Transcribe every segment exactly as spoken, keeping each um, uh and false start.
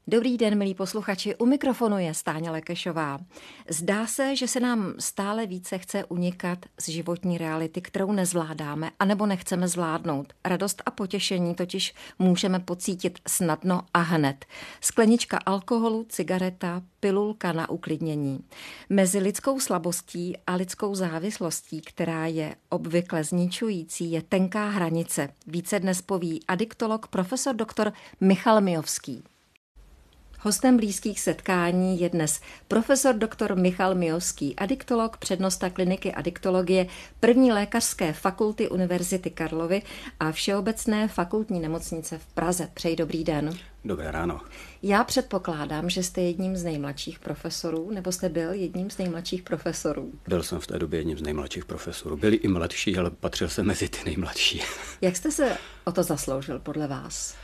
Dobrý den, milí posluchači, u mikrofonu je Stáňa Lekešová. Zdá se, že se nám stále více chce unikat z životní reality, kterou nezvládáme, anebo nechceme zvládnout. Radost a potěšení totiž můžeme pocítit snadno a hned. Sklenička alkoholu, cigareta, pilulka na uklidnění. Mezi lidskou slabostí a lidskou závislostí, která je obvykle zničující, je tenká hranice. Více dnes poví adiktolog profesor doktor Michal Mijovský. Hostem blízkých setkání je dnes profesor doktor Michal Mijovský, adiktolog, přednosta kliniky adiktologie první lékařské fakulty Univerzity Karlovy a Všeobecné fakultní nemocnice v Praze. Přeji dobrý den. Dobré ráno. Já předpokládám, že jste jedním z nejmladších profesorů, nebo jste byl jedním z nejmladších profesorů? Byl jsem v té době jedním z nejmladších profesorů. Byli i mladší, ale patřil jsem mezi ty nejmladší. Jak jste se o to zasloužil podle vás?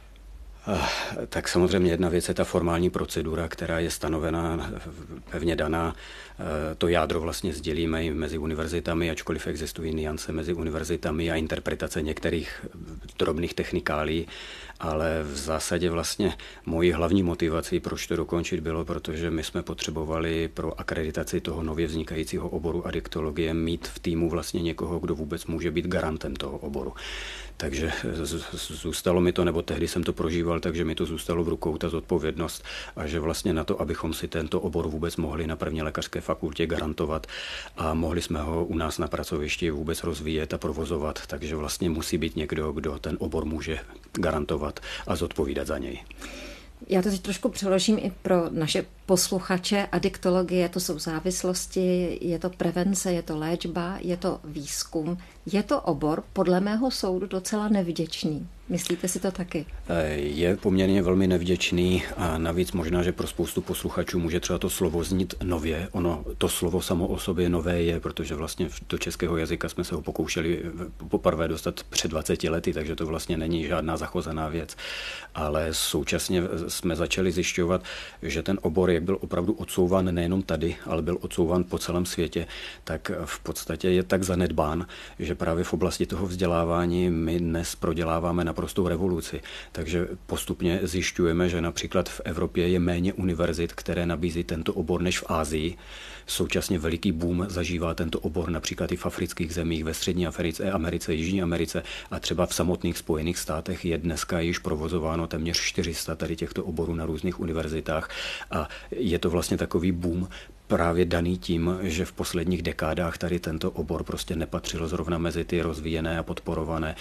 Tak samozřejmě jedna věc je ta formální procedura, která je stanovená, pevně daná. To jádro vlastně sdělíme i mezi univerzitami, ačkoliv existují nuance mezi univerzitami a interpretace některých drobných technikálí, ale v zásadě vlastně mojí hlavní motivací, proč to dokončit, bylo, protože my jsme potřebovali pro akreditaci toho nově vznikajícího oboru adiktologie mít v týmu vlastně někoho, kdo vůbec může být garantem toho oboru. Takže zůstalo mi to, nebo tehdy jsem to prožíval, takže mi to zůstalo v rukou ta zodpovědnost a že vlastně na to, abychom si tento obor vůbec mohli na první lékařské fakultě garantovat a mohli jsme ho u nás na pracovišti vůbec rozvíjet a provozovat, takže vlastně musí být někdo, kdo ten obor může garantovat a zodpovídat za něj. Já to teď trošku přeložím i pro naše posluchače. Adiktologie, to jsou závislosti, je to prevence, je to léčba, je to výzkum. Je to obor, podle mého soudu, docela nevděčný. Myslíte si to taky? Je poměrně velmi nevděčný a navíc možná, že pro spoustu posluchačů může třeba to slovo znít nově. Ono, to slovo samo o sobě nové je, protože vlastně do českého jazyka jsme se ho pokoušeli poprvé dostat před dvaceti lety, takže to vlastně není žádná zachozená věc. Ale současně jsme začali zjišťovat, že ten obor, jak byl opravdu odsouván nejenom tady, ale byl odsouván po celém světě, tak v podstatě je tak zanedbán, že právě v oblasti toho vzdělávání my dnes proděláváme naprostou revoluci. Takže postupně zjišťujeme, že například v Evropě je méně univerzit, které nabízí tento obor než v Asii. Současně veliký boom zažívá tento obor například i v afrických zemích, ve střední Africe, Americe, Jižní Americe a třeba v samotných Spojených státech je dneska již provozováno téměř čtyři sta tady těchto oborů na různých univerzitách a je to vlastně takový boom právě daný tím, že v posledních dekádách tady tento obor prostě nepatřil zrovna mezi ty rozvíjené a podporované.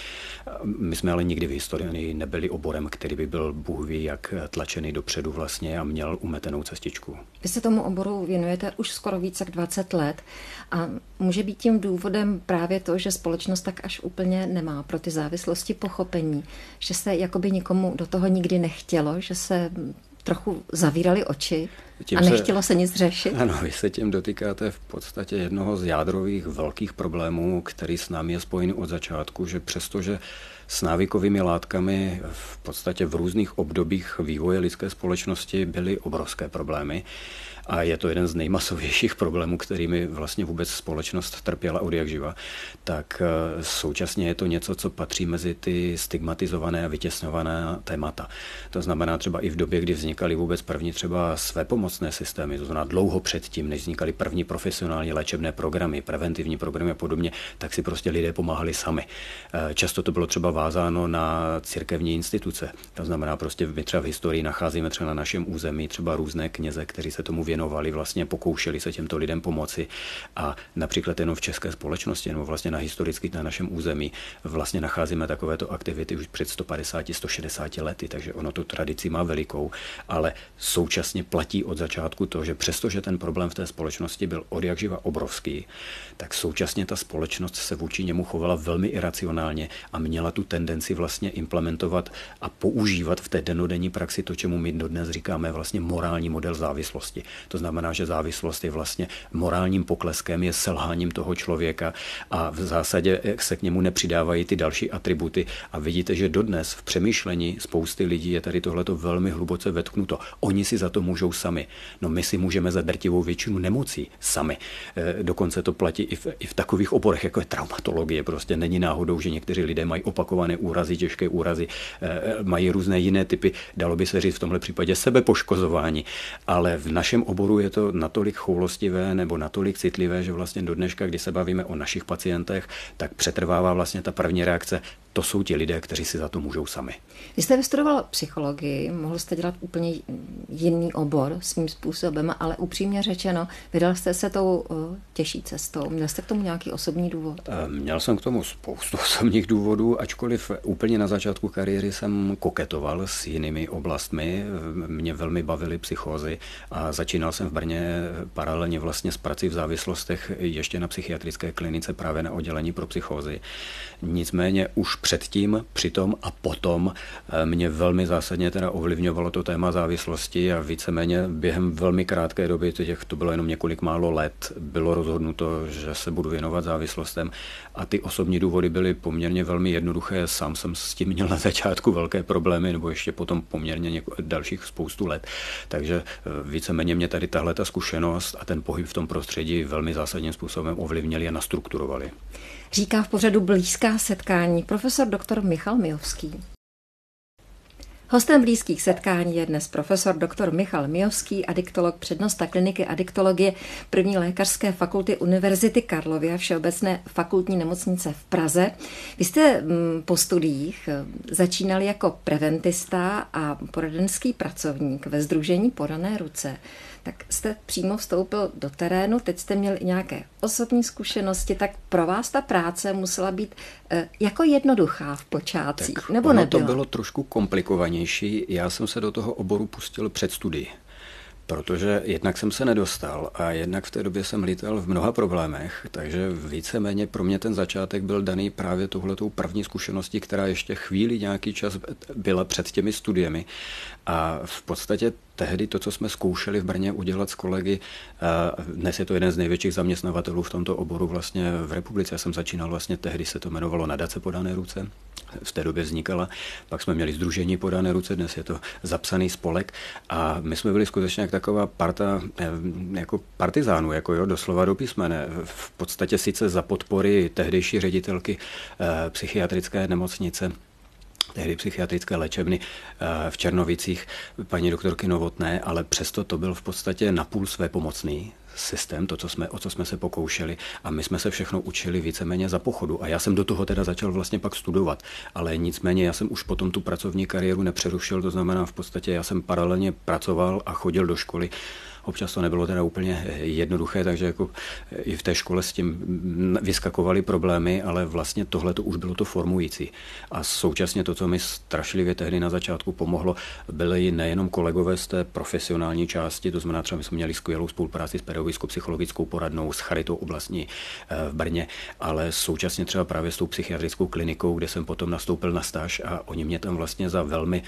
My jsme ale nikdy v historii nebyli oborem, který by byl bůh ví jak tlačený dopředu vlastně a měl umetenou cestičku. Vy se tomu oboru věnujete už skoro více jak dvacet let a může být tím důvodem právě to, že společnost tak až úplně nemá pro ty závislosti pochopení, že se jakoby nikomu do toho nikdy nechtělo, že se trochu zavírali oči tím a nechtělo se, se nic řešit? Ano, vy se tím dotýkáte v podstatě jednoho z jádrových velkých problémů, který s námi je spojený od začátku, že přestože s návykovými látkami v podstatě v různých obdobích vývoje lidské společnosti byly obrovské problémy, a je to jeden z nejmasovějších problémů, kterými vlastně vůbec společnost trpěla od jak živa, tak současně je to něco, co patří mezi ty stigmatizované a vytěsňované témata. To znamená třeba i v době, kdy vznikaly vůbec první třeba svépomocné systémy, to znamená dlouho předtím, než vznikaly první profesionální léčebné programy, preventivní programy a podobně, tak si prostě lidé pomáhali sami. Často to bylo třeba vázáno na církevní instituce. To znamená prostě my třeba v historii nacházíme třeba na našem území třeba různé kněze, kteří se tomu věnovali, vlastně pokoušeli se těmto lidem pomoci a například jenom v české společnosti, nebo vlastně na historicky na našem území vlastně nacházíme takovéto aktivity už před sto padesáti, sto šedesáti lety, takže ono tu tradici má velikou, ale současně platí od začátku to, že přestože ten problém v té společnosti byl od jak živa obrovský, tak současně ta společnost se vůči němu chovala velmi iracionálně a měla tu tendenci vlastně implementovat a používat v té dennodenní praxi to, čemu my dodnes říkáme vlastně morální model závislosti. To znamená, že závislost je vlastně morálním pokleskem, je selháním toho člověka a v zásadě se k němu nepřidávají ty další atributy a vidíte, že dodnes v přemýšlení spousty lidí je tady tohleto velmi hluboce vetknuto. Oni si za to můžou sami. No my si můžeme za drtivou většinu nemocí sami. Dokonce to platí i v, i v takových oborech, jako je traumatologie. Prostě není náhodou, že někteří lidé mají opakovaně opakované úrazy, těžké úrazy, mají různé jiné typy, dalo by se říct v tomhle případě sebepoškozování, ale v našem oboru je to natolik choulostivé nebo natolik citlivé, že vlastně do dneška, kdy se bavíme o našich pacientech, tak přetrvává vlastně ta první reakce, to jsou ti lidé, kteří si za to můžou sami. Vy jste vystudoval psychologii, mohl jste dělat úplně jiný obor svým způsobem, ale upřímně řečeno, vydal jste se tou těžší cestou. Měl jste k tomu nějaký osobní důvod? Měl jsem k tomu spoustu osobních důvodů, ačkoliv úplně na začátku kariéry jsem koketoval s jinými oblastmi. Mě velmi bavily psychózy a začínal jsem v Brně paralelně vlastně s prací v závislostech ještě na psychiatrické klinice právě na oddělení pro psychózy. Nicméně už předtím, přitom a potom mě velmi zásadně teda ovlivňovalo to téma závislosti a víceméně během velmi krátké doby, těch to bylo jenom několik málo let, bylo rozhodnuto, že se budu věnovat závislostem a ty osobní důvody byly poměrně velmi jednoduché. Sám jsem s tím měl na začátku velké problémy, nebo ještě potom poměrně něko, dalších spoustu let. Takže víceméně mě tady tahle ta zkušenost a ten pohyb v tom prostředí velmi zásadním způsobem ovlivnili a nastrukturovali. Říká v pořadu Blízká setkání profesor doktor Michal Mijovský. Hostem Blízkých setkání je dnes profesor doktor Michal Mijovský, adiktolog, přednosta kliniky adiktologie první lékařské fakulty Univerzity Karlovy a Všeobecné fakultní nemocnice v Praze. Vy jste po studiích začínali jako preventista a poradenský pracovník ve sdružení Podané ruce. Tak jste přímo vstoupil do terénu, teď jste měl i nějaké osobní zkušenosti, tak pro vás ta práce musela být e, jako jednoduchá v počátcích, tak nebo nebyla? To bylo trošku komplikovanější. Já jsem se do toho oboru pustil před studií, protože jednak jsem se nedostal a jednak v té době jsem lítal v mnoha problémech, takže víceméně pro mě ten začátek byl daný právě touhletou první zkušeností, která ještě chvíli nějaký čas byla před těmi studiemi a v podstatě tehdy to, co jsme zkoušeli v Brně udělat s kolegy, dnes je to jeden z největších zaměstnavatelů v tomto oboru vlastně v republice. Já jsem začínal vlastně tehdy, se to jmenovalo Nadace Podané ruce, v té době vznikala, pak jsme měli sdružení Podané ruce, dnes je to zapsaný spolek a my jsme byli skutečně jak taková parta, jako partizánů, jako jo, doslova do písmene. V podstatě sice za podpory tehdejší ředitelky psychiatrické nemocnice, tehdy psychiatrické léčebny v Černovicích, paní doktorky Novotné, ale přesto to byl v podstatě napůl svépomocný systém, to, co jsme, o co jsme se pokoušeli a my jsme se všechno učili víceméně za pochodu a já jsem do toho teda začal vlastně pak studovat, ale nicméně já jsem už potom tu pracovní kariéru nepřerušil, to znamená v podstatě já jsem paralelně pracoval a chodil do školy. Občas to nebylo teda úplně jednoduché, takže jako i v té škole s tím vyskakovaly problémy, ale vlastně tohle to už bylo to formující. A současně to, co mi strašlivě tehdy na začátku pomohlo, byly nejenom kolegové z té profesionální části, to znamená třeba my jsme měli skvělou spolupráci s pedagogickou psychologickou poradnou, s Charitou oblastní v Brně, ale současně třeba právě s tou psychiatrickou klinikou, kde jsem potom nastoupil na stáž a oni mě tam vlastně za velmi,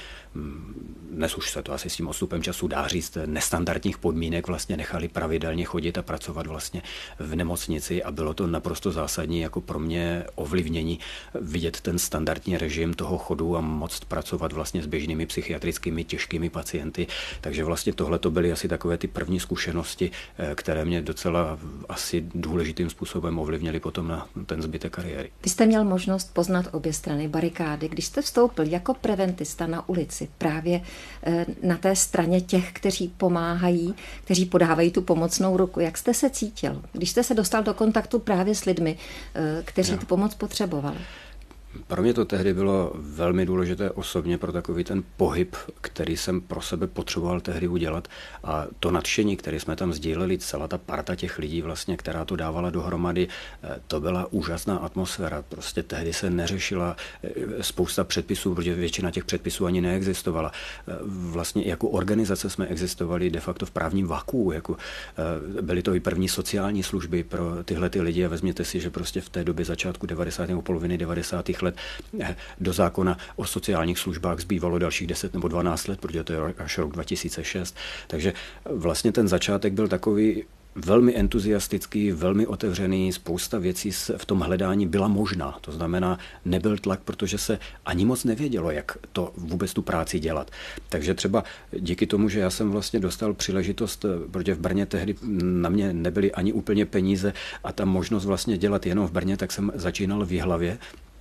dnes už se to asi s tím odstupem času dá říct, nestandardních podmínek vlastně nechali pravidelně chodit a pracovat vlastně v nemocnici a bylo to naprosto zásadní jako pro mě ovlivnění vidět ten standardní režim toho chodu a moct pracovat vlastně s běžnými psychiatrickými těžkými pacienty. Takže vlastně tohle to byly asi takové ty první zkušenosti, které mě docela asi důležitým způsobem ovlivnily potom na ten zbytek kariéry. Vy jste měl možnost poznat obě strany barikády. Když jste vstoupil jako preventista na ulici právě na té straně těch, kteří pomáhají, kteří podávají tu pomocnou ruku. Jak jste se cítil, když jste se dostal do kontaktu právě s lidmi, kteří no. tu pomoc potřebovali? Pro mě to tehdy bylo velmi důležité osobně pro takový ten pohyb, který jsem pro sebe potřeboval tehdy udělat a to nadšení, které jsme tam sdíleli, celá ta parta těch lidí vlastně, která to dávala dohromady, to byla úžasná atmosféra. Prostě tehdy se neřešila spousta předpisů, protože většina těch předpisů ani neexistovala. Vlastně jako organizace jsme existovali de facto v právním vakuu, jako byly to i první sociální služby pro tyhle ty lidi a vezměte si, že prostě v té době začátku devadesátých nebo poloviny devadesátých let do zákona o sociálních službách zbývalo dalších deset nebo dvanáct let, protože to je až rok dva tisíce šest. Takže vlastně ten začátek byl takový velmi entuziastický, velmi otevřený, spousta věcí v tom hledání byla možná. To znamená, nebyl tlak, protože se ani moc nevědělo, jak to vůbec tu práci dělat. Takže třeba díky tomu, že já jsem vlastně dostal příležitost, protože v Brně tehdy na mě nebyly ani úplně peníze a ta možnost vlastně dělat jenom v Brně, tak jsem začínal v Jihlavě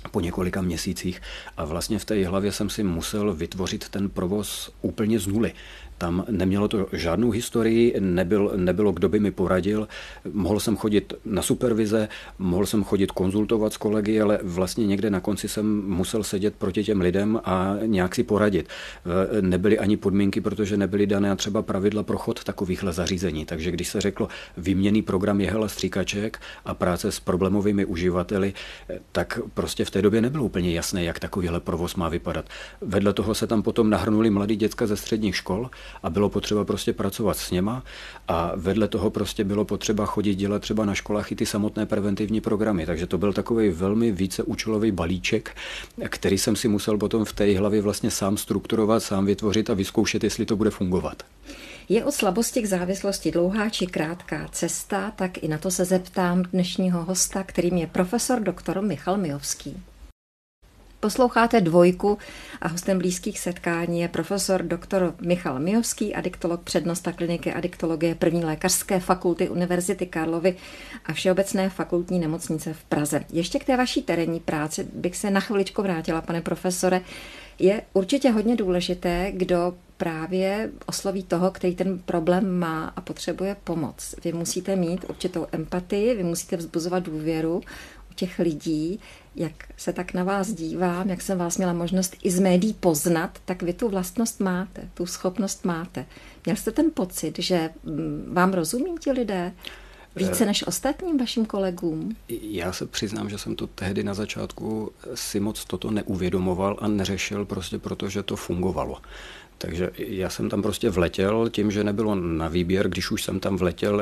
po několika měsících a vlastně v té hlavě jsem si musel vytvořit ten provoz úplně z nuly. Tam nemělo to žádnou historii, nebyl, nebylo, kdo by mi poradil. Mohl jsem chodit na supervize, mohl jsem chodit konzultovat s kolegy, ale vlastně někde na konci jsem musel sedět proti těm lidem a nějak si poradit. Nebyly ani podmínky, protože nebyly dané třeba pravidla pro chod takovýchhle zařízení. Takže když se řeklo výměnný program jehel a stříkaček a práce s problémovými uživateli, tak prostě v té době nebylo úplně jasné, jak takovýhle provoz má vypadat. Vedle toho se tam potom nahrnuli mladí děcka ze středních škol, a bylo potřeba prostě pracovat s něma a vedle toho prostě bylo potřeba chodit dělat třeba na školách i ty samotné preventivní programy. Takže to byl takový velmi víceúčelový balíček, který jsem si musel potom v té hlavě vlastně sám strukturovat, sám vytvořit a vyzkoušet, jestli to bude fungovat. Je od slabosti k závislosti dlouhá či krátká cesta, tak i na to se zeptám dnešního hosta, kterým je profesor doktor Michal Mijovský. Posloucháte Dvojku a hostem blízkých setkání je profesor doktor Michal Mijovský, adiktolog, přednosta kliniky adiktologie první lékařské fakulty Univerzity Karlovy a Všeobecné fakultní nemocnice v Praze. Ještě k té vaší terénní práci bych se na chviličku vrátila, pane profesore. Je určitě hodně důležité, kdo právě osloví toho, který ten problém má a potřebuje pomoc. Vy musíte mít určitou empatii, vy musíte vzbuzovat důvěru u těch lidí. Jak se tak na vás dívám, jak jsem vás měla možnost i z médií poznat, tak vy tu vlastnost máte, tu schopnost máte. Měl jste ten pocit, že vám rozumí ti lidé více než ostatním vašim kolegům? Já se přiznám, že jsem to tehdy na začátku si moc toto neuvědomoval a neřešil prostě proto, že to fungovalo. Takže já jsem tam prostě vletěl tím, že nebylo na výběr, když už jsem tam vletěl,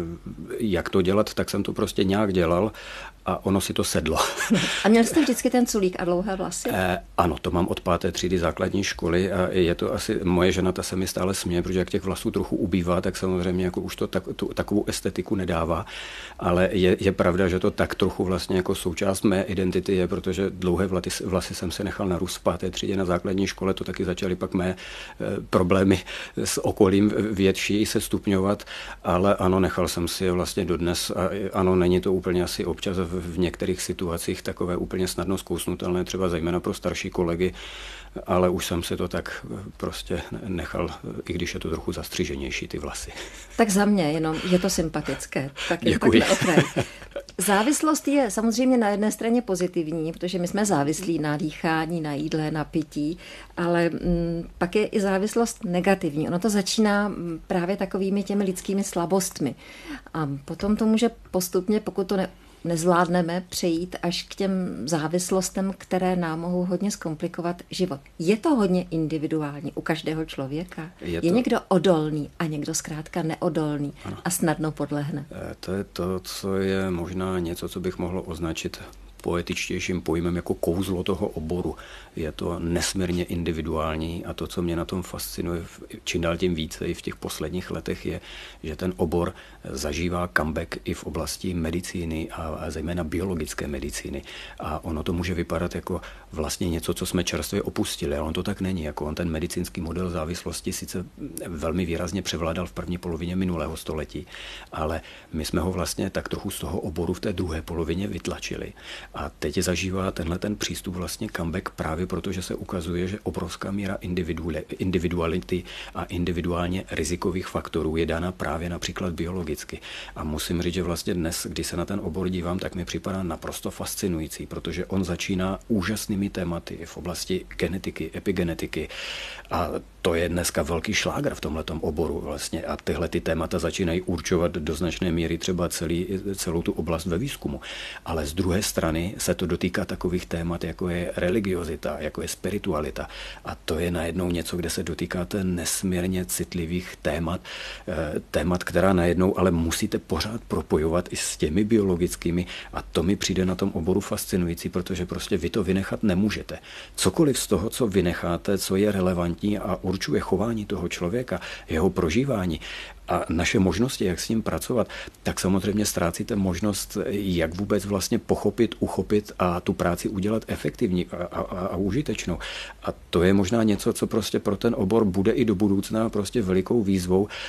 jak to dělat, tak jsem to prostě nějak dělal a ono si to sedlo. A měl jste vždycky ten culík a dlouhé vlasy? Eh, ano, to mám od páté třídy základní školy a je to asi, moje žena ta se mi stále směje, protože jak těch vlasů trochu ubývá, tak samozřejmě jako už to tak, tu, takovou estetiku nedává, ale je, je pravda, že to tak trochu vlastně jako součást mé identity je, protože dlouhé vlasy, vlasy jsem se nechal narůst v páté třídě na základní škole, to taky začaly pak mé problémy s okolím větší se stupňovat, ale ano, nechal jsem si je vlastně dodnes a ano, není to úplně asi občas v některých situacích takové úplně snadno zkousnutelné, třeba zejména pro starší kolegy, ale už jsem si to tak prostě nechal, i když je to trochu zastřiženější ty vlasy. Tak za mě jenom je to sympatické. Tak jen Děkuji. Tak na okraj. Závislost je samozřejmě na jedné straně pozitivní, protože my jsme závislí na dýchání, na jídle, na pití, ale m, pak je i závislost negativní. Ono to začíná právě takovými těmi lidskými slabostmi. A potom to může postupně, pokud to ne nezvládneme, přejít až k těm závislostem, které nám mohou hodně zkomplikovat život. Je to hodně individuální u každého člověka? Je, to... je někdo odolný a někdo zkrátka neodolný ano. a snadno podlehne? To je to, co je možná něco, co bych mohl označit poetičtějším pojmem jako kouzlo toho oboru. Je to nesmírně individuální a to, co mě na tom fascinuje čím dál tím více i v těch posledních letech, je, že ten obor zažívá comeback i v oblasti medicíny a, a zejména biologické medicíny. A ono to může vypadat jako vlastně něco, co jsme čerstvě opustili, ale on to tak není. Jako on ten medicínský model závislosti sice velmi výrazně převládal v první polovině minulého století, ale my jsme ho vlastně tak trochu z toho oboru v té druhé polovině vytlačili. A teď zažívá tenhle ten přístup vlastně comeback právě proto, že se ukazuje, že obrovská míra individuality a individuálně rizikových faktorů je dána právě například biologicky. A musím říct, že vlastně dnes, když se na ten obor dívám, tak mi připadá naprosto fascinující, protože on začíná úžasnými tématy v oblasti genetiky, epigenetiky a to je dneska velký šlágr v tomhletom oboru vlastně a tyhle ty témata začínají určovat do značné míry třeba celý, celou tu oblast ve výzkumu. Ale z druhé strany se to dotýká takových témat, jako je religiozita, jako je spiritualita a to je najednou něco, kde se dotýkáte nesmírně citlivých témat, témat, která najednou ale musíte pořád propojovat i s těmi biologickými a to mi přijde na tom oboru fascinující, protože prostě vy to vynechat nemůžete. Cokoliv z toho, co vynecháte, co je relevantní a určuje chování toho člověka, jeho prožívání a naše možnosti, jak s ním pracovat, tak samozřejmě ztrácíte možnost, jak vůbec vlastně pochopit, uchopit a tu práci udělat efektivní a, a, a užitečnou. A to je možná něco, co prostě pro ten obor bude i do budoucna prostě velikou výzvou,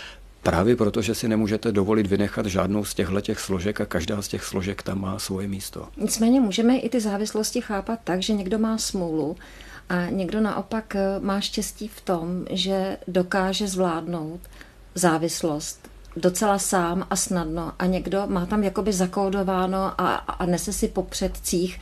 Právě proto, že si nemůžete dovolit vynechat žádnou z těchto složek a každá z těch složek tam má svoje místo. Nicméně můžeme i ty závislosti chápat tak, že někdo má smůlu a někdo naopak má štěstí v tom, že dokáže zvládnout závislost docela sám a snadno a někdo má tam jakoby zakódováno a, a nese si po předcích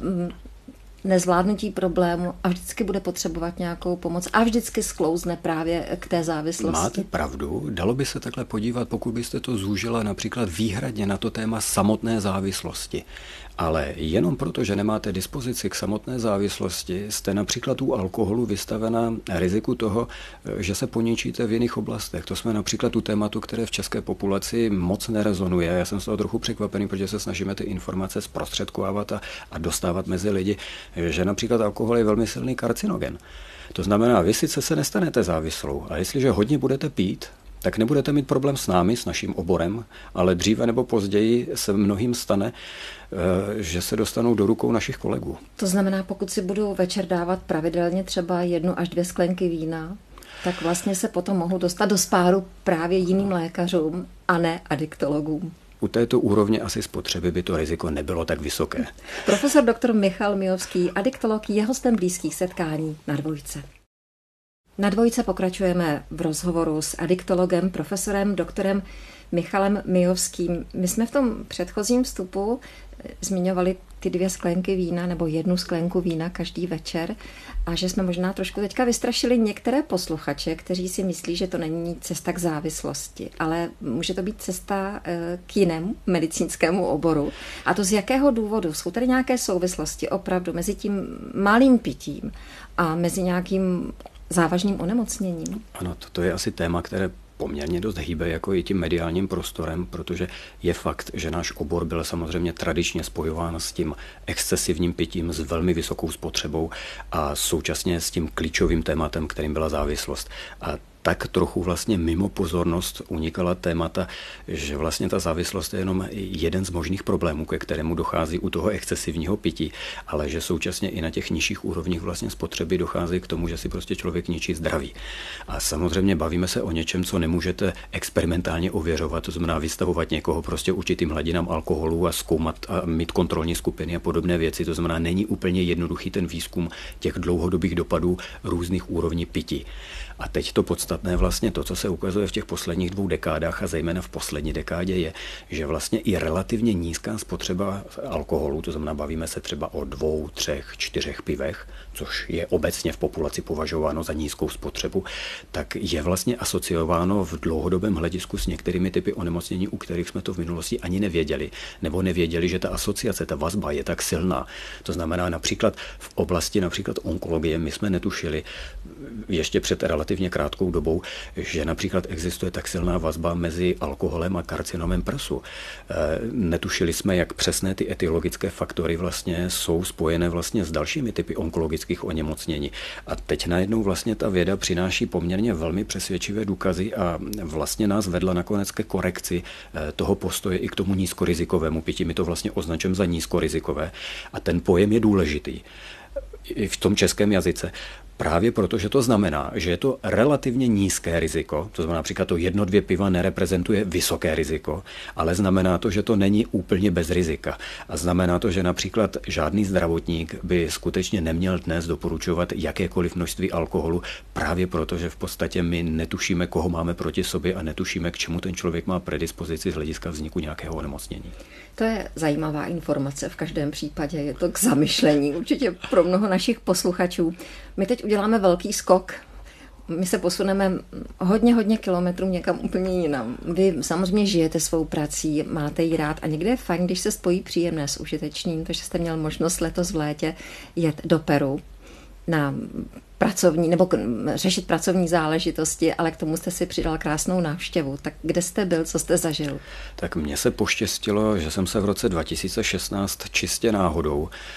nezvládnutí problému a vždycky bude potřebovat nějakou pomoc a vždycky sklouzne právě k té závislosti. Máte pravdu, dalo by se takhle podívat, pokud byste to zúžila například výhradně na to téma samotné závislosti. Ale jenom proto, že nemáte dispozici k samotné závislosti, jste například u alkoholu vystavena riziku toho, že se poničíte v jiných oblastech. To jsme například u tématu, které v české populaci moc nerezonuje. Já jsem z toho trochu překvapený, protože se snažíme ty informace zprostředkovávat a, a dostávat mezi lidi, že například alkohol je velmi silný karcinogen. To znamená, vy sice se nestanete závislou, a jestliže hodně budete pít, tak nebudete mít problém s námi, s naším oborem, ale dříve nebo později se mnohým stane, že se dostanou do rukou našich kolegů. To znamená, pokud si budu večer dávat pravidelně třeba jednu až dvě sklenky vína, tak vlastně se potom mohu dostat do spáru právě jiným lékařům a ne adiktologům. U této úrovně asi spotřeby by to riziko nebylo tak vysoké. Profesor doktor Michal Mijovský, adiktolog, je hostem Blízkých setkání na Dvojce. Na Dvojce pokračujeme v rozhovoru s adiktologem, profesorem, doktorem Michalem Mijovským. My jsme v tom předchozím vstupu zmiňovali ty dvě sklenky vína nebo jednu sklenku vína každý večer a že jsme možná trošku teďka vystrašili některé posluchače, kteří si myslí, že to není cesta k závislosti, ale může to být cesta k jinému medicínskému oboru. A to z jakého důvodu? Jsou tady nějaké souvislosti opravdu mezi tím malým pitím a mezi nějakým závažným onemocněním? Ano, to je asi téma, které poměrně dost hýbe jako i tím mediálním prostorem, protože je fakt, že náš obor byl samozřejmě tradičně spojován s tím excesivním pitím, s velmi vysokou spotřebou a současně s tím klíčovým tématem, kterým byla závislost. A tak trochu vlastně mimo pozornost unikala témata, že vlastně ta závislost je jenom jeden z možných problémů, ke kterému dochází u toho excesivního pití, ale že současně i na těch nižších úrovních vlastně spotřeby dochází k tomu, že si prostě člověk ničí zdraví. A samozřejmě bavíme se o něčem, co nemůžete experimentálně ověřovat, to znamená vystavovat někoho prostě určitým hladinám alkoholu a zkoumat a mít kontrolní skupiny a podobné věci. To znamená, není úplně jednoduchý ten výzkum těch dlouhodobých dopadů různých úrovní pití. A teď to podstatné vlastně to, co se ukazuje v těch posledních dvou dekádách a zejména v poslední dekádě je, že vlastně i relativně nízká spotřeba alkoholu, to znamená bavíme se třeba o dvou, třech, čtyřech pivech, což je obecně v populaci považováno za nízkou spotřebu, tak je vlastně asociováno v dlouhodobém hledisku s některými typy onemocnění, u kterých jsme to v minulosti ani nevěděli, nebo nevěděli, že ta asociace, ta vazba je tak silná. To znamená například v oblasti například onkologie my jsme netušili ještě před relativně krátkou dobou, že například existuje tak silná vazba mezi alkoholem a karcinomem prsu. Netušili jsme, jak přesné ty etiologické faktory vlastně jsou spojené vlastně s dalšími typy onkologických onemocnění. A teď najednou vlastně ta věda přináší poměrně velmi přesvědčivé důkazy a vlastně nás vedla nakonec ke korekci toho postoje i k tomu nízkorizikovému pití. My to vlastně označujeme za nízkorizikové a ten pojem je důležitý i v tom českém jazyce. Právě proto, že to znamená, že je to relativně nízké riziko, to znamená například to jedno, dvě piva nereprezentuje vysoké riziko, ale znamená to, že to není úplně bez rizika. A znamená to, že například žádný zdravotník by skutečně neměl dnes doporučovat jakékoliv množství alkoholu, právě proto, že v podstatě my netušíme, koho máme proti sobě a netušíme, k čemu ten člověk má predispozici z hlediska vzniku nějakého onemocnění. To je zajímavá informace v každém případě, je to k zamyšlení určitě pro mnoho našich posluchačů. My teď uděláme velký skok. My se posuneme hodně, hodně kilometrů někam úplně jinam. Vy samozřejmě žijete svou prací, máte ji rád a někde je fajn, když se spojí příjemné s užitečným, takže jste měl možnost letos v létě jet do Peru na pracovní, nebo řešit pracovní záležitosti, ale k tomu jste si přidal krásnou návštěvu. Tak kde jste byl, co jste zažil? Tak mně se poštěstilo, že jsem se v roce dva tisíce šestnáct čistě náhodou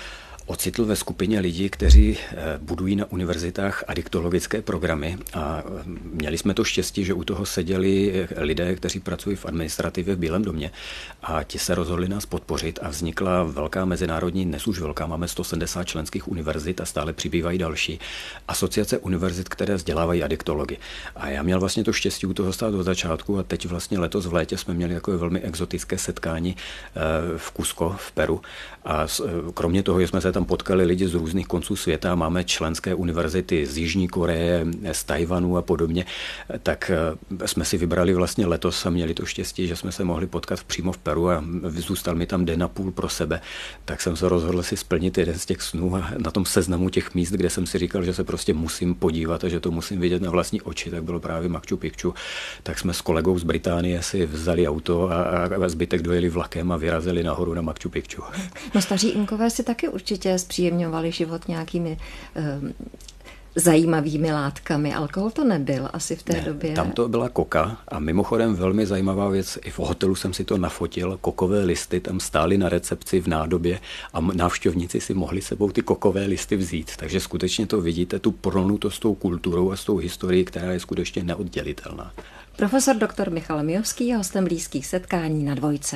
ocitl ve skupině lidí, kteří budují na univerzitách adiktologické programy a měli jsme to štěstí, že u toho seděli lidé, kteří pracují v administrativě v Bílém domě a ti se rozhodli nás podpořit a vznikla velká mezinárodní, dnes už velká, máme sto sedmdesát členských univerzit a stále přibývají další, asociace univerzit, které vzdělávají adiktology. A já měl vlastně to štěstí u toho stát od začátku a teď vlastně letos v létě jsme měli takové velmi exotické setkání v Cusco v Peru a kromě toho, že jsme se tam potkali lidi z různých konců světa, máme členské univerzity z Jižní Koreje, z Tajvanu a podobně, tak jsme si vybrali vlastně letos a měli to štěstí, že jsme se mohli potkat přímo v Peru a zůstal mi tam den a půl pro sebe, tak jsem se rozhodl si splnit jeden z těch snů a na tom seznamu těch míst, kde jsem si říkal, že se prostě musím podívat a že to musím vidět na vlastní oči, tak bylo právě Machu Picchu. Tak jsme s kolegou z Británie si vzali auto a, a zbytek dojeli vlakem a vyrazili nahoru na Machu Picchu. No staří Inkové si taky určitě zpříjemňovali život nějakými um, zajímavými látkami. Alkohol to nebyl asi v té ne, době. Tam to byla koka a mimochodem velmi zajímavá věc, i v hotelu jsem si to nafotil, kokové listy tam stály na recepci v nádobě a návštěvníci si mohli sebou ty kokové listy vzít. Takže skutečně to vidíte, tu pronutost s tou kulturou a s tou historií, která je skutečně neoddělitelná. Profesor doktor Michal Mijovský je hostem Blízkých setkání na Dvojce.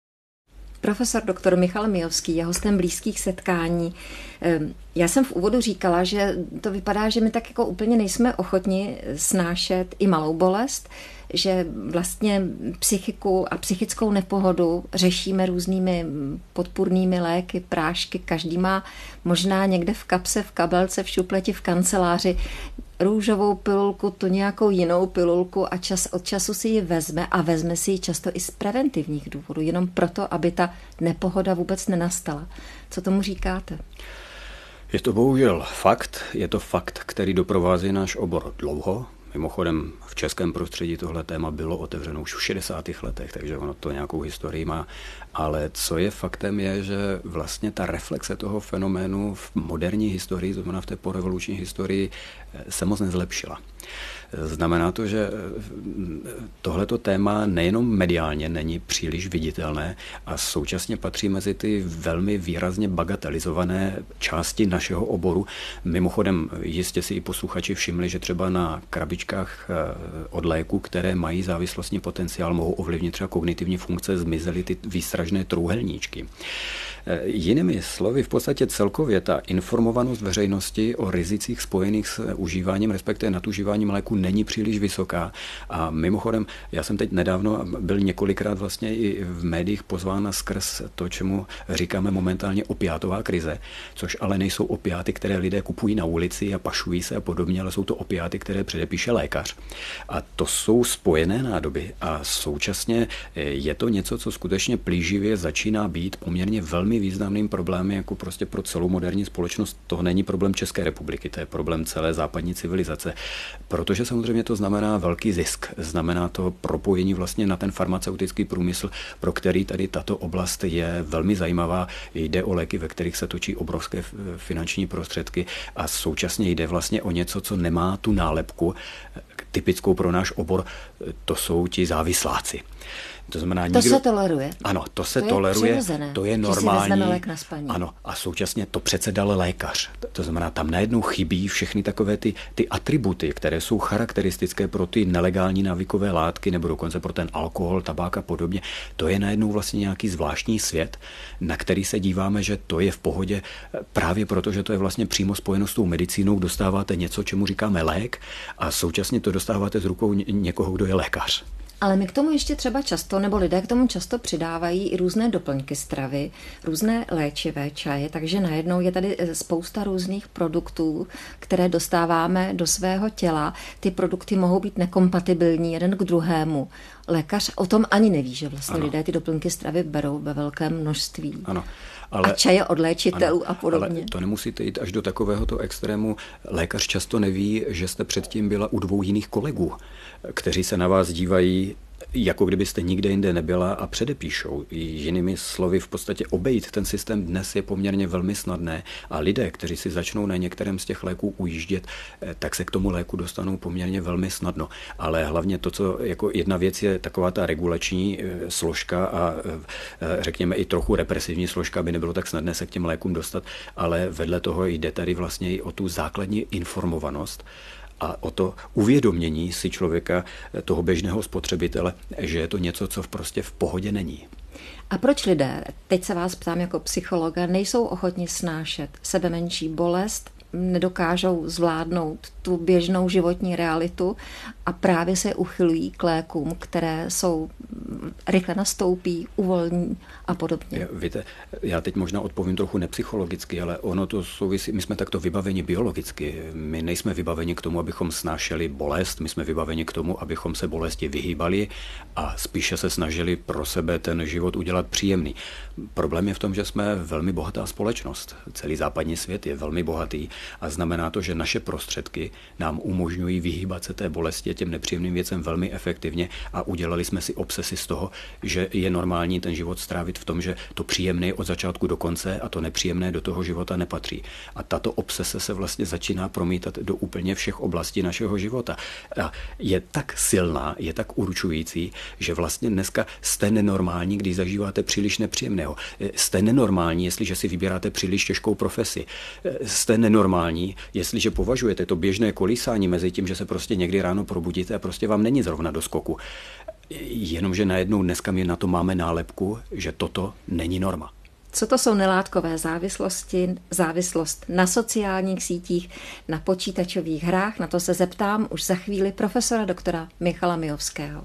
Profesor doktor Michal Mijovský je hostem Blízkých setkání. Já jsem v úvodu říkala, že to vypadá, že my tak jako úplně nejsme ochotni snášet i malou bolest, že vlastně psychiku a psychickou nepohodu řešíme různými podpůrnými léky, prášky. Každý má možná někde v kapse, v kabelce, v šupleti, v kanceláři růžovou pilulku, tu nějakou jinou pilulku a čas od času si ji vezme a vezme si ji často i z preventivních důvodů, jenom proto, aby ta nepohoda vůbec nenastala. Co tomu říkáte? Je to bohužel fakt, je to fakt, který doprovází náš obor dlouho. Mimochodem v českém prostředí tohle téma bylo otevřeno už v šedesátých letech, takže ono to nějakou historii má. Ale co je faktem je, že vlastně ta reflexe toho fenoménu v moderní historii, to znamená v té porevoluční historii, se moc nezlepšila. Znamená to, že tohleto téma nejenom mediálně není příliš viditelné a současně patří mezi ty velmi výrazně bagatelizované části našeho oboru. Mimochodem jistě si i posluchači všimli, že třeba na krabičkách od léku, které mají závislostní potenciál, mohou ovlivnit třeba kognitivní funkce, zmizely ty výstražné trůhelníčky. Jinými slovy, v podstatě celkově ta informovanost veřejnosti o rizicích spojených s užíváním, respektive nadužíváním léku není příliš vysoká. A mimochodem, já jsem teď nedávno byl několikrát vlastně i v médiích pozván skrz to, čemu říkáme momentálně opiátová krize, což ale nejsou opiáty, které lidé kupují na ulici a pašují se a podobně, ale jsou to opiáty, které předepíše lékař. A to jsou spojené nádoby a současně je to něco, co skutečně plíživě začíná být poměrně velmi významným problémem jako prostě pro celou moderní společnost. To není problém České republiky, to je problém celé západní civilizace. Protože samozřejmě to znamená velký zisk. Znamená to propojení vlastně na ten farmaceutický průmysl, pro který tady tato oblast je velmi zajímavá. Jde o léky, ve kterých se točí obrovské finanční prostředky a současně jde vlastně o něco, co nemá tu nálepku typickou pro náš obor, to jsou ti závisláci. To znamená, to nikdo... se toleruje. Ano, to se to toleruje, přirozené, to je normální. Lék na spaní. Ano, a současně to přece dal lékař. To znamená, tam najednou chybí všechny takové ty, ty atributy, které jsou charakteristické pro ty nelegální návykové látky nebo dokonce pro ten alkohol, tabák a podobně. To je najednou vlastně nějaký zvláštní svět, na který se díváme, že to je v pohodě právě proto, že to je vlastně přímo spojeno s tou medicínou. Dostáváte něco, čemu říkáme lék a současně to dostáváte z rukou někoho, kdo je lékař. Ale my k tomu ještě třeba často, nebo lidé k tomu často přidávají i různé doplňky stravy, různé léčivé čaje, takže najednou je tady spousta různých produktů, které dostáváme do svého těla. Ty produkty mohou být nekompatibilní jeden k druhému. Lékař o tom ani neví, že vlastně ano. lidé ty doplňky stravy berou ve velkém množství. Ano. Ale, a čaje od léčitelů ano, a podobně. Ale to nemusíte jít až do takovéhoto extrému. Lékař často neví, že jste předtím byla u dvou jiných kolegů, kteří se na vás dívají jako kdybyste nikde jinde nebyla a předepíšou. Jinými slovy, v podstatě obejít ten systém dnes je poměrně velmi snadné a lidé, kteří si začnou na některém z těch léků ujíždět, tak se k tomu léku dostanou poměrně velmi snadno. Ale hlavně to, co jako jedna věc je taková ta regulační složka a řekněme i trochu represivní složka, aby nebylo tak snadné se k těm lékům dostat, ale vedle toho jde tady vlastně i o tu základní informovanost a o to uvědomění si člověka, toho běžného spotřebitele, že je to něco, co prostě v pohodě není. A proč lidé, teď se vás ptám jako psychologa, nejsou ochotni snášet sebemenší bolest, nedokážou zvládnout tu běžnou životní realitu a právě se uchylují k lékům, které jsou rychle nastoupí, uvolní a podobně. Víte, já teď možná odpovím trochu nepsychologicky, ale ono to souvisí, my jsme takto vybaveni biologicky. My nejsme vybaveni k tomu, abychom snášeli bolest, my jsme vybaveni k tomu, abychom se bolesti vyhýbali a spíše se snažili pro sebe ten život udělat příjemný. Problém je v tom, že jsme velmi bohatá společnost. Celý západní svět je velmi bohatý a znamená to, že naše prostředky nám umožňují vyhýbat se té bolesti a těm nepříjemným věcem velmi efektivně a udělali jsme si obsesi z toho, že je normální ten život strávit v tom, že to příjemné je od začátku do konce a to nepříjemné do toho života nepatří. A tato obsese se vlastně začíná promítat do úplně všech oblastí našeho života. A je tak silná, je tak určující, že vlastně dneska jste nenormální, když zažíváte příliš nepříjemného. Jste nenormální, jestliže si vybíráte příliš těžkou profesi. Jste nenormální, jestliže považujete to běžné kolísání mezi tím, že se prostě někdy ráno probudíte a prostě vám není zrovna do skoku. Jenomže najednou dneska my na to máme nálepku, že toto není norma. Co to jsou nelátkové závislosti, závislost na sociálních sítích, na počítačových hrách? Na to se zeptám už za chvíli profesora doktora Michala Mijovského.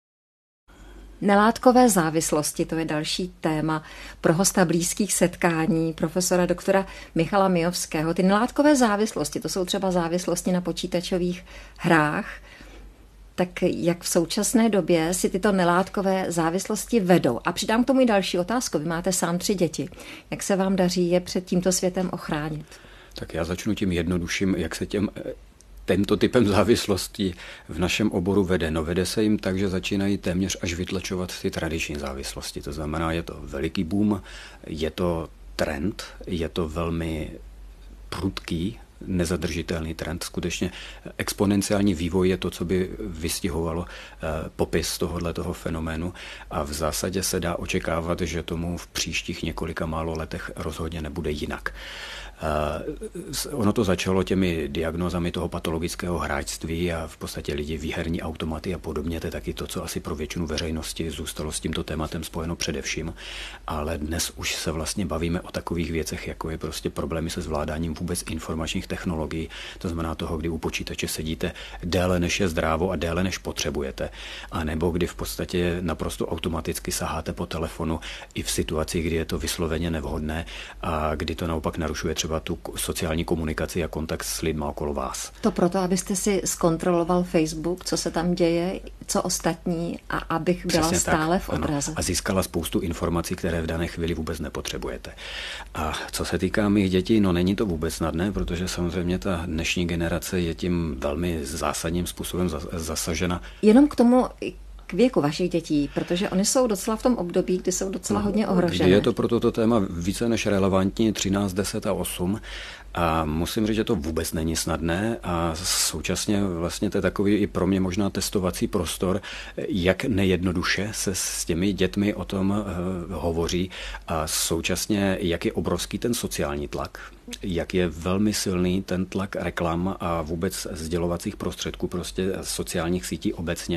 Nelátkové závislosti, to je další téma pro hosta blízkých setkání profesora doktora Michala Mijovského. Ty nelátkové závislosti, to jsou třeba závislosti na počítačových hrách. Tak jak v současné době si tyto nelátkové závislosti vedou? A přidám k tomu i další otázku. Vy máte sám tři děti. Jak se vám daří je před tímto světem ochránit? Tak já začnu tím jednodušším, jak se těm tento typem závislostí v našem oboru vede. No vede se jim tak, že začínají téměř až vytlačovat ty tradiční závislosti. To znamená, je to veliký boom, je to trend, je to velmi prudký, nezadržitelný trend. Skutečně exponenciální vývoj je to, co by vystihovalo popis tohoto fenoménu a v zásadě se dá očekávat, že tomu v příštích několika málo letech rozhodně nebude jinak. Uh, ono to začalo těmi diagnózami toho patologického hráčství a v podstatě lidi výherní automaty a podobně, to je taky to, co asi pro většinu veřejnosti zůstalo s tímto tématem spojeno především, ale dnes už se vlastně bavíme o takových věcech, jako je prostě problémy se zvládáním vůbec informačních technologií, to znamená toho, kdy u počítače sedíte déle než je zdrávo a déle než potřebujete, a nebo kdy v podstatě naprosto automaticky saháte po telefonu i v situacích, kdy je to vysloveně nevhodné a kdy to naopak narušuje třeba tu sociální komunikaci a kontakt s lidmi okolo vás. To proto, abyste si zkontroloval Facebook, co se tam děje, co ostatní a abych byla Přesně stále tak, v obraze. Ano. A získala spoustu informací, které v dané chvíli vůbec nepotřebujete. A co se týká mých dětí, no není to vůbec snadné, protože samozřejmě ta dnešní generace je tím velmi zásadním způsobem zasažena. Jenom k tomu k věku vašich dětí, protože oni jsou docela v tom období, kdy jsou docela no, hodně ohrožené. Je to pro toto téma více než relevantní, třináct, deset a osm. A musím říct, že to vůbec není snadné a současně vlastně to je takový i pro mě možná testovací prostor, jak nejednoduše se s těmi dětmi o tom uh, hovoří a současně jak je obrovský ten sociální tlak, jak je velmi silný ten tlak reklam a vůbec sdělovacích prostředků, prostě sociálních sítí obecně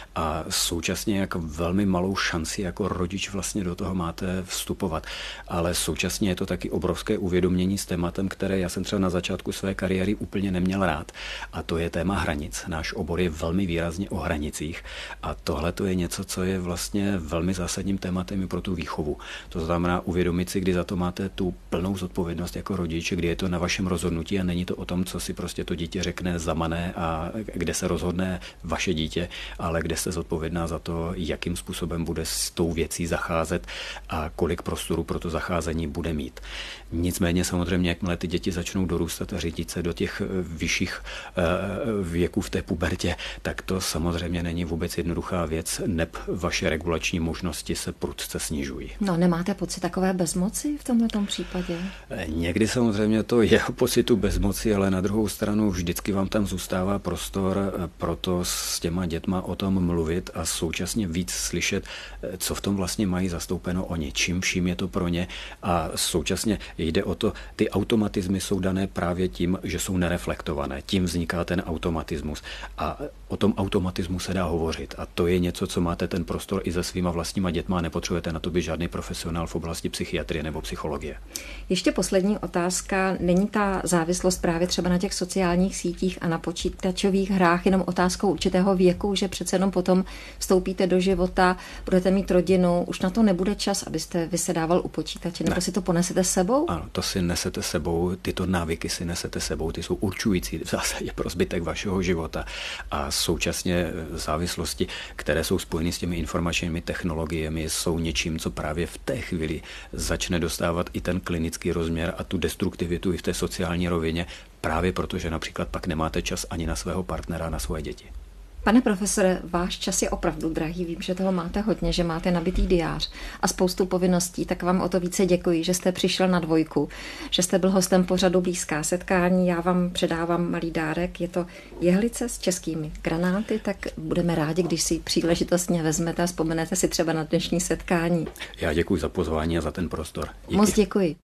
a současně jak velmi malou šanci jako rodič vlastně do toho máte vstupovat. Ale současně je to taky obrovské uvědomění s tématem, které já jsem třeba na začátku své kariéry úplně neměl rád. A to je téma hranic. Náš obor je velmi výrazně o hranicích. A tohle to je něco, co je vlastně velmi zásadním tématem i pro tu výchovu. To znamená uvědomit si, kdy za to máte tu plnou zodpovědnost jako rodič, kdy je to na vašem rozhodnutí a není to o tom, co si prostě to dítě řekne, zamane a kde se rozhodne vaše dítě, ale kde jste zodpovědná za to, jakým způsobem bude s tou věcí zacházet a kolik prostoru pro to zacházení bude mít. Nicméně samozřejmě, jakmile ty děti děti začnou dorůstat a řídit se do těch vyšších věků v té pubertě, tak to samozřejmě není vůbec jednoduchá věc, neb vaše regulační možnosti se prudce snižují. No, nemáte pocit takové bezmoci v tomto případě? Někdy samozřejmě to je o pocitu bezmoci, ale na druhou stranu vždycky vám tam zůstává prostor pro to s těma dětma o tom mluvit a současně víc slyšet, co v tom vlastně mají zastoupeno oni, čím vším je to pro ně a současně jde o to, ty automatizmy jsou dané právě tím, že jsou nereflektované, tím vzniká ten automatismus a o tom automatismu se dá hovořit a to je něco, co máte ten prostor i se svýma vlastníma dětma a nepotřebujete na to být žádný profesionál v oblasti psychiatrie nebo psychologie. Ještě poslední otázka. Není ta závislost právě třeba na těch sociálních sítích a na počítačových hrách jenom otázkou určitého věku, že přece jenom potom vstoupíte do života, budete mít rodinu, už na to nebude čas, abyste vysedával u počítače, nebo ne. si to ponesete s sebou? Ano, to si nesete sebou, tyto návyky si nesete sebou, ty jsou určující v zásadě pro zbytek vašeho života a současně závislosti, které jsou spojeny s těmi informačními technologiemi, jsou něčím, co právě v té chvíli začne dostávat i ten klinický rozměr a tu destruktivitu i v té sociální rovině, právě protože například pak nemáte čas ani na svého partnera, na svoje děti. Pane profesore, váš čas je opravdu drahý, vím, že toho máte hodně, že máte nabitý diář a spoustu povinností, tak vám o to více děkuji, že jste přišel na Dvojku, že jste byl hostem pořadu Blízká setkání, já vám předávám malý dárek, je to jehlice s českými granáty, tak budeme rádi, když si příležitostně vezmete a vzpomenete si třeba na dnešní setkání. Já děkuji za pozvání a za ten prostor. Díky. Moc děkuji.